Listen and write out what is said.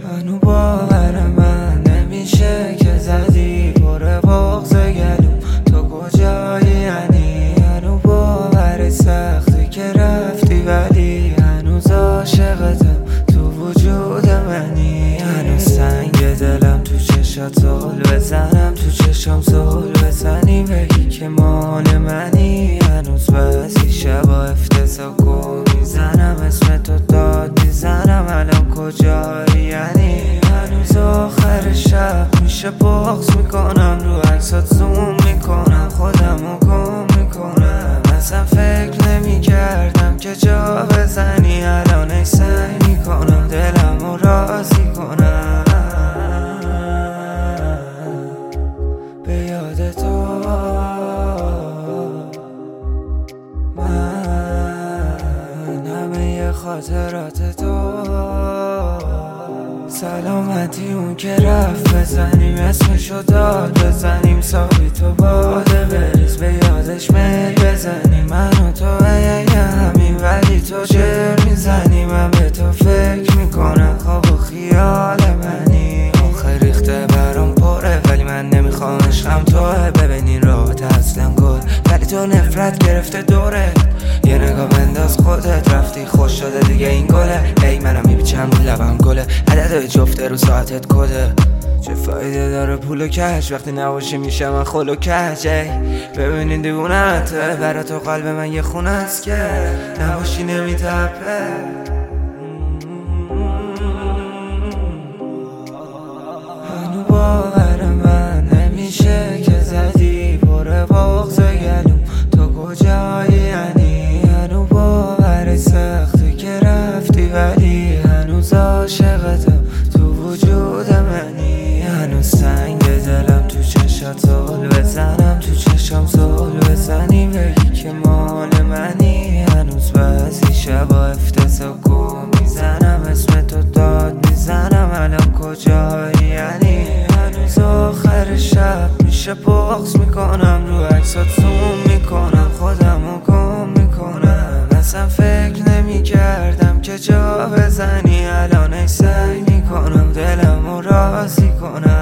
هنو باور من نمیشه که زدی پر بغض گلوم تو کجایی یعنی هنو باور سختی که رفتی ولی هنوز عاشقتم تو وجود منی هنوز سنگ دلم تو چشات زل بزنم تو چشام زل بزنی بگی که مال منی هنوز بعضی شبا افتضاح گم میزنم اسم تو داد میزنم الان کجایی یعنی هنوز آخر شب میشه بغض میکنم رو عکسات زوم میکنم خودمو گم میکنم اصلا فکر نمیکردم که جا بزنی الان ای سعی میکنم دلمو راضی کنم به یاد تو من همه خاطرات تو سلامتی اون که رفت بزنیم اسمشو داد بزنیم سابی تو باده بریز به یادش میل بزنیم من و تو همین ولی تو چر میزنی من به تو فکر میکنم خواب و خیال منی آخه ریخته برام پره ولی من نمیخوام عشقم توه ببینین راحت اصلا گل ولی تو نفرت گرفته دوره یه نگاه بنداز خودت رفتی خوش شده دیگه این گله ای منم میبیچم رو لبم گله عدد جفته رو ساعتت کده چه فایده داره پول و کش وقتی نباشی میشه من خل و کش ببینین دیوونته برا تو قلب من یه خونه است که نباشی نمیتپه هنو باور من نمیشه که زدی پر بغض گلوم تو کجایی یعنی هنو باور سختی که رفتی ولی هنوز عاشقتم تو وجود منی هنوز سنگ دلم تو چشات زل بزنم تو چشام زل بزنی بگی که مال منی هنوز بعضی شبا افتضاح گم میزنم اسم تو داد میزنم الان کجایی یعنی هنوز آخر شب میشه بغض میکنم رو عکسات زوم میکنم خودمو گم میکنم اصلا فکر نمیکردم که جا بزنی الان ای سعی میکنم دلمو راضی کنم